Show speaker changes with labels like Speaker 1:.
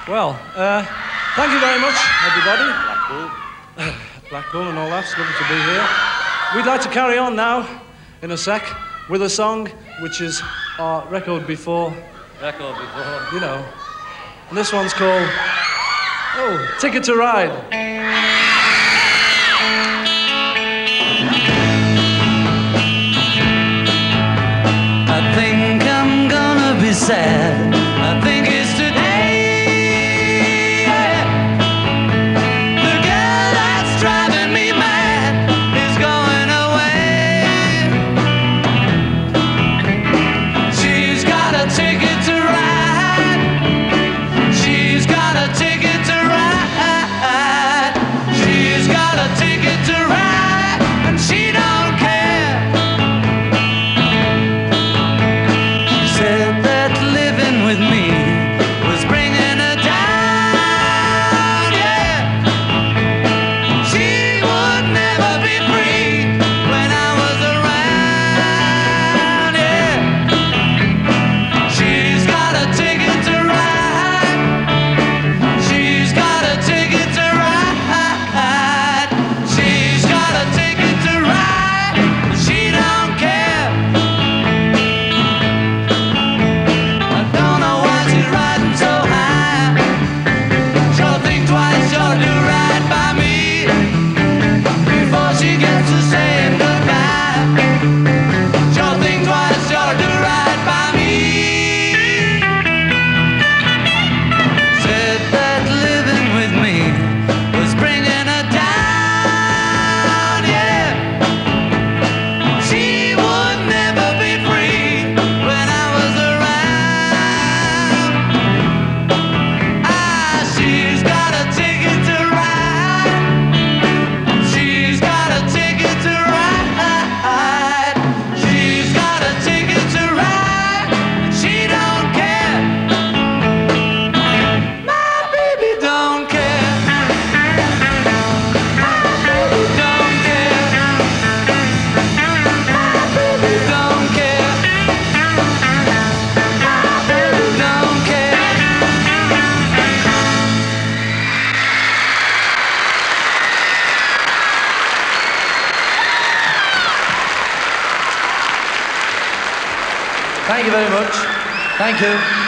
Speaker 1: Well, thank you very much, everybody. Blackpool and all that. It's lovely to be here. We'd like to carry on now, in a sec, with a song which is our record before. You know. And this one's called, Ticket to Ride.
Speaker 2: I think I'm gonna be sad. I think it's today. Yeah. The girl that's driving me mad is going away. She's got a ticket to ride. She's got a ticket to ride. She's got a ticket to ride, and she don't care. Said that living with me was bringing her down, yeah. She would never be free when I was around, yeah. She's got a ticket to ride. She's got a ticket to ride. She's got a ticket to ride, but she don't care. I don't know why she's riding so high. Sure think twice, sure do right by me before she gets to saying goodbye. Sure think twice, sure do right by me. Said that living with me was bringing her down, yeah. She would never be free when I was around. She's got a ticket to ride. She's got a ticket to ride. She's got a ticket to ride, and she don't care. My baby don't care. My baby don't care. My baby don't care. My baby don't care.
Speaker 1: Thank you very much. Thank you.